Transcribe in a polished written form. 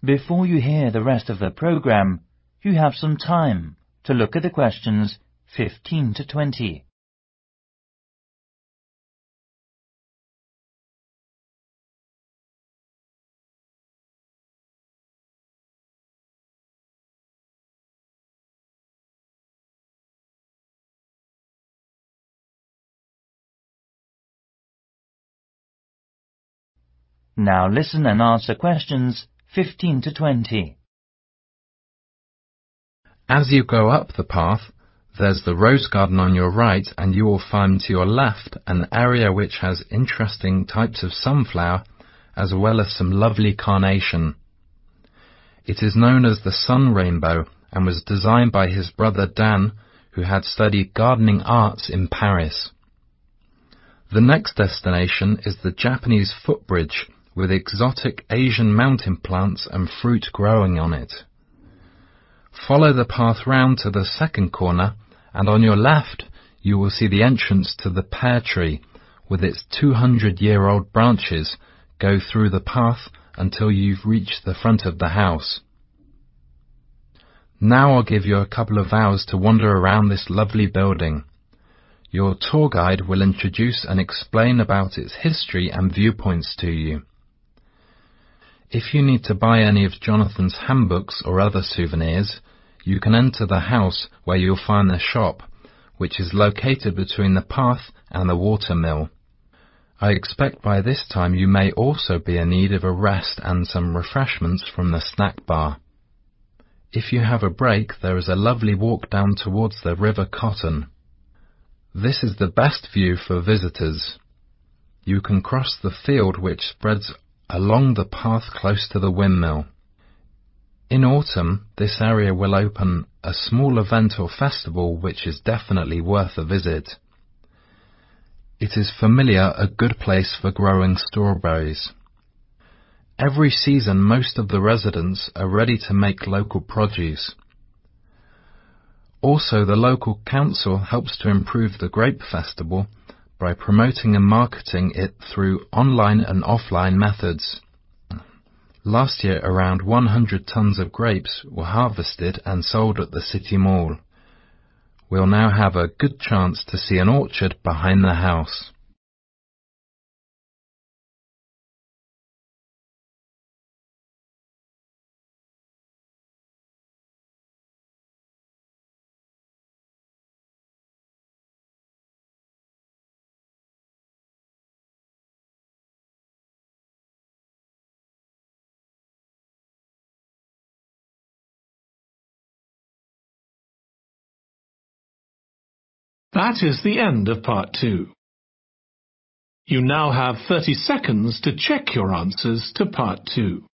Before you hear the rest of the program, you have some time to look at the questions 15 to 20. Now listen and answer questions 15 to 20. As you go up the path, there's the rose garden on your right, and you will find to your left an area which has interesting types of sunflower as well as some lovely carnation. It is known as the sun rainbow and was designed by his brother Dan, who had studied gardening arts in Paris. The next destination is the Japanese footbridge with exotic Asian mountain plants and fruit growing on it. Follow the path round to the second corner, and on your left you will see the entrance to the pear tree with its 200-year-old branches. Go through the path until you've reached the front of the house. Now I'll give you a couple of hours to wander around this lovely building. Your tour guide will introduce and explain about its history and viewpoints to you. If you need to buy any of Jonathan's handbooks or other souvenirs, you can enter the house where you'll find the shop, which is located between the path and the watermill. I expect by this time you may also be in need of a rest and some refreshments from the snack bar. If you have a break, there is a lovely walk down towards the River Cotton. This is the best view for visitors. You can cross the field which spreads along the path close to the windmill. In autumn, this area will open a small event or festival which is definitely worth a visit. It is familiar a good place for growing strawberries. Every season most of the residents are ready to make local produce. Also, the local council helps to improve the grape festival by promoting and marketing it through online and offline methods. Last year, around 100 tons of grapes were harvested and sold at the City Mall. We'll now have a good chance to see an orchard behind the house. That is the end of part 2. You now have 30 seconds to check your answers to part 2.